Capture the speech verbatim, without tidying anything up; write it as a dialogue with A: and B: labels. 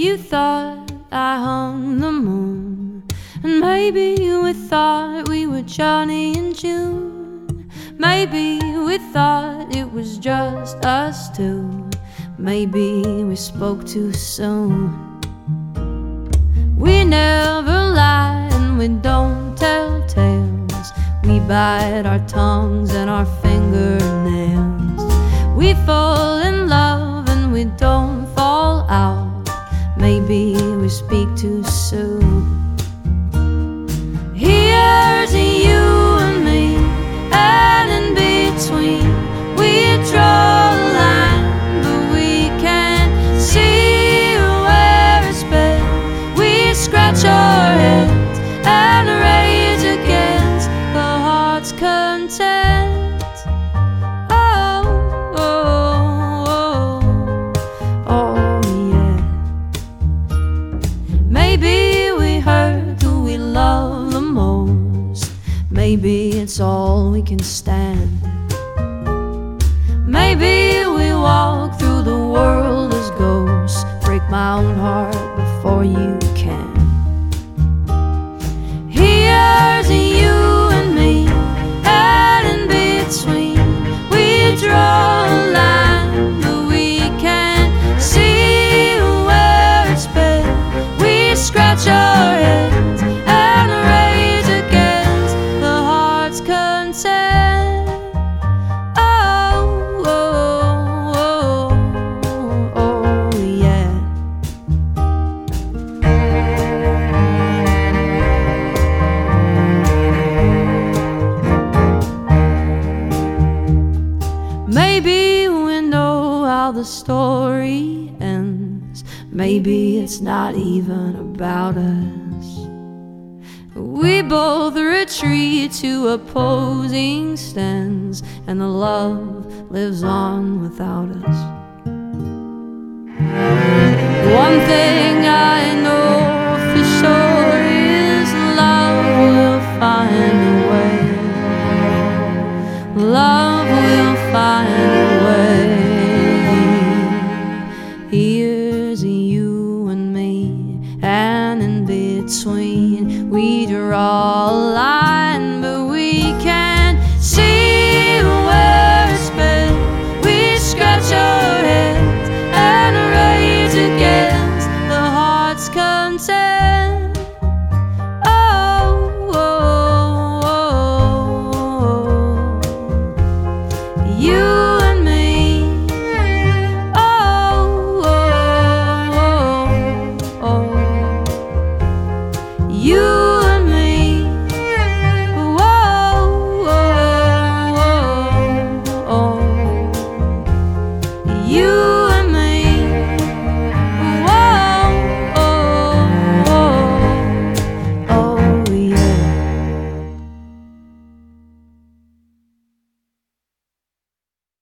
A: you thought I hung the moon, and maybe we thought we were Johnny and June. Maybe we thought it was just us two. Maybe we spoke too soon. We never lie and we don't tell tales. We bite our tongues and our fingernails. We fall in love and we don't fall out. Maybe we speak too soon. Here's you and me, and in between we draw a line, but we can't see where it's been. We scratch our heads and rage against the heart's content. Oh, oh, oh, oh, yeah. Maybe we hurt who we love the most. Maybe it's all we can stand. Maybe we walk through the world as ghosts. Break my own heart before you can. Here's you and me, and in between we draw a line, but we can't see where it's been. We scratch our heads and rage against the heart's content. Oh, oh, oh, oh, yeah. Maybe we know how the story ends. Maybe it's not even about us. We both retreat to opposing stands, and the love lives on without us. One thing